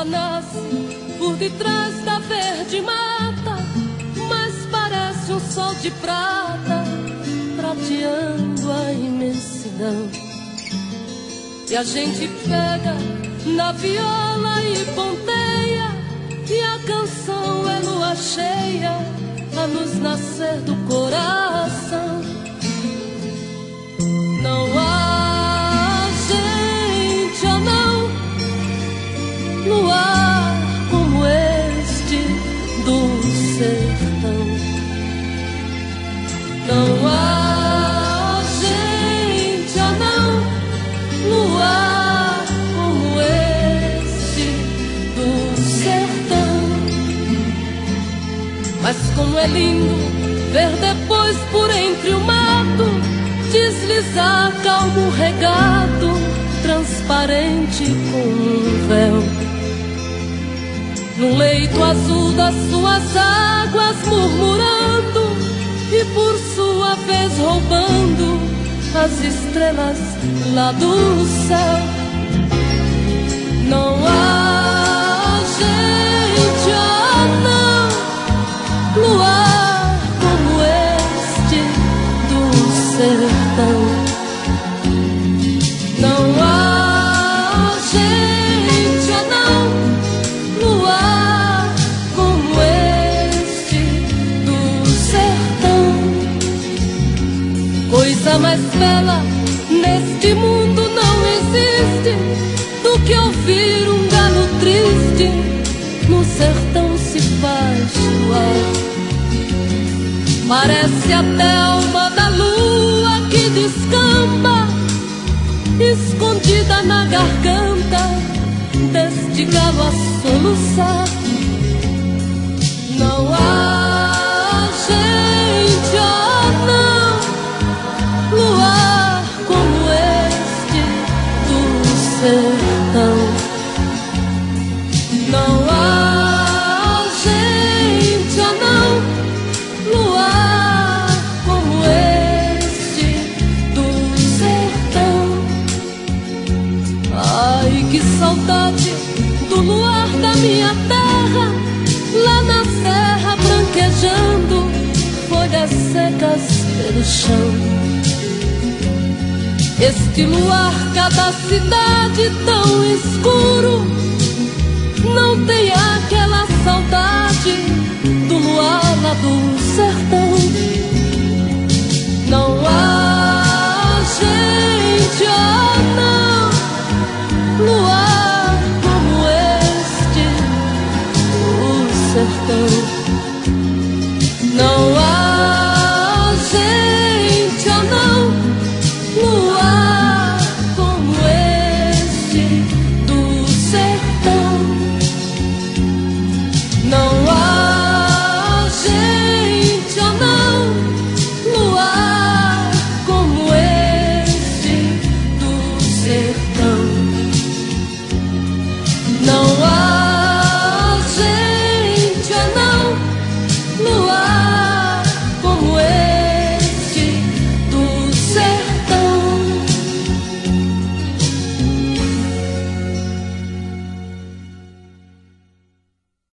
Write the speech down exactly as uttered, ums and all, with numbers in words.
lua nasce por detrás da verde mata, mas parece um sol de prata prateando a imensidão. E a gente pega na viola e ponteia, e a canção é lua cheia a nos nascer do coração. Não há gente, oh não, luar como este do sertão. Não há gente, oh não, luar como este do sertão. Mas como é lindo ver depois por entre o mato deslizar calmo regado, transparente como um véu, no leito azul das suas águas murmurando, e por sua vez roubando as estrelas lá do céu. Não há gente, oh não, luar como este do sertão. Não há gente, oh não, luar como este do sertão. Coisa mais bela neste mundo não existe do que ouvir um galo triste no sertão se faz luar. Parece até a alma da lua que descamba, escondida na garganta deste galo a soluçar. Não há gente, oh não, luar como este do sertão. Não há gente, oh não, luar como este do sertão. Ai, que saudade do luar da minha terra, lá na serra branquejando folhas secas pelo chão. Este luar cada cidade tão escuro não tem aquela saudade do luar lá do sertão.